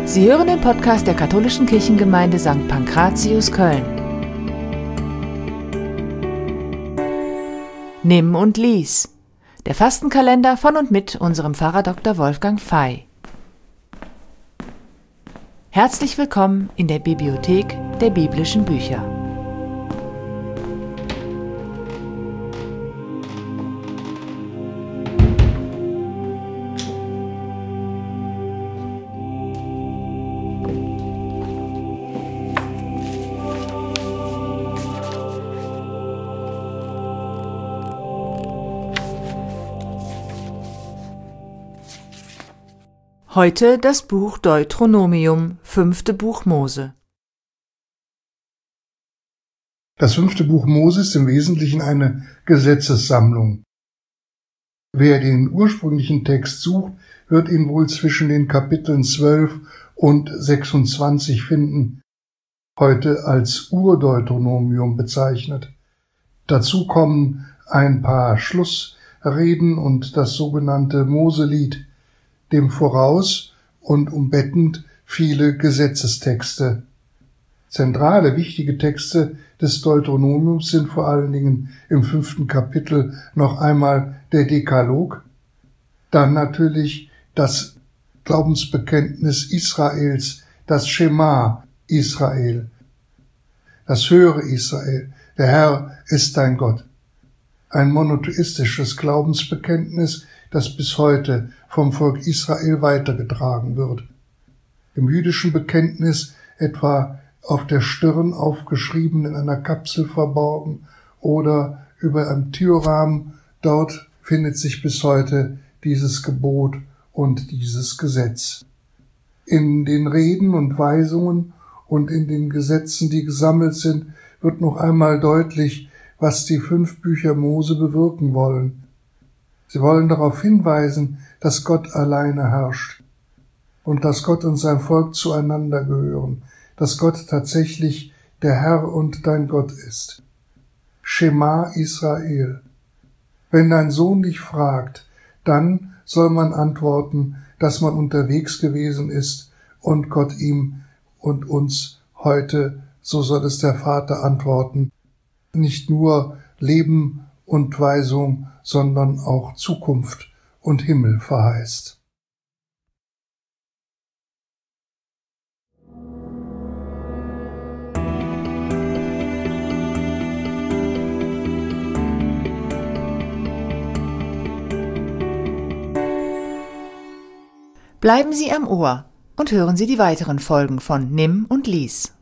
Sie hören den Podcast der Katholischen Kirchengemeinde St. Pankratius Köln. Nimm und lies. Der Fastenkalender von und mit unserem Pfarrer Dr. Wolfgang Fey. Herzlich willkommen in der Bibliothek der biblischen Bücher. Heute das Buch Deuteronomium, 5. Buch Mose. Das 5. Buch Mose ist im Wesentlichen eine Gesetzessammlung. Wer den ursprünglichen Text sucht, wird ihn wohl zwischen den Kapiteln 12 und 26 finden, heute als Urdeuteronomium bezeichnet. Dazu kommen ein paar Schlussreden und das sogenannte Moselied, dem voraus und umbettend viele Gesetzestexte. Zentrale, wichtige Texte des Deuteronomiums sind vor allen Dingen im 5. Kapitel noch einmal der Dekalog, dann natürlich das Glaubensbekenntnis Israels, das Schema Israel, das Höre Israel, der Herr ist dein Gott. Ein monotheistisches Glaubensbekenntnis, das bis heute vom Volk Israel weitergetragen wird. Im jüdischen Bekenntnis etwa auf der Stirn aufgeschrieben, in einer Kapsel verborgen oder über einem Türrahmen, dort findet sich bis heute dieses Gebot und dieses Gesetz. In den Reden und Weisungen und in den Gesetzen, die gesammelt sind, wird noch einmal deutlich, was die 5 Bücher Mose bewirken wollen. Sie wollen darauf hinweisen, dass Gott alleine herrscht und dass Gott und sein Volk zueinander gehören, dass Gott tatsächlich der Herr und dein Gott ist. Schema Israel. Wenn dein Sohn dich fragt, dann soll man antworten, dass man unterwegs gewesen ist und Gott ihm und uns heute, so soll es der Vater antworten, nicht nur Leben und Weisung, sondern auch Zukunft und Himmel verheißt. Bleiben Sie am Ohr und hören Sie die weiteren Folgen von Nimm und lies.